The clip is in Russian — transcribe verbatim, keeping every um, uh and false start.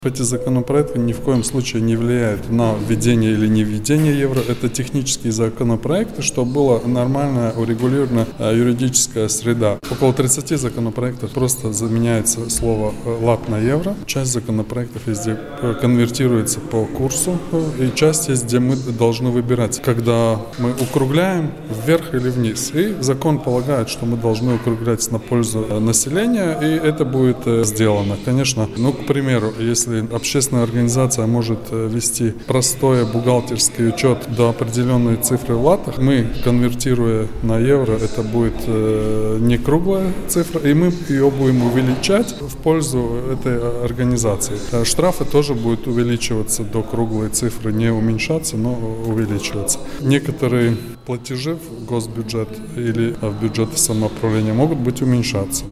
Эти законопроекты ни в коем случае не влияют на введение или не введение евро. Это технические законопроекты, чтобы была нормальная урегулирована юридическая среда. Около тридцати законопроектов просто заменяется слово «лат» на евро. Часть законопроектов есть, где конвертируется по курсу, и часть есть, где мы должны выбирать, когда мы округляем вверх или вниз. И закон полагает, что мы должны округлять на пользу населения, и это будет сделано. Конечно, ну, к примеру, если общественная организация может вести простой бухгалтерский учет до определенной цифры в латах, мы, конвертируя на евро, это будет э, не круглая цифра, и мы ее будем увеличать в пользу этой организации. Штрафы тоже будут увеличиваться до круглой цифры, не уменьшаться, но увеличиваться. Некоторые платежи в госбюджет или в бюджет самоуправления могут быть уменьшаться.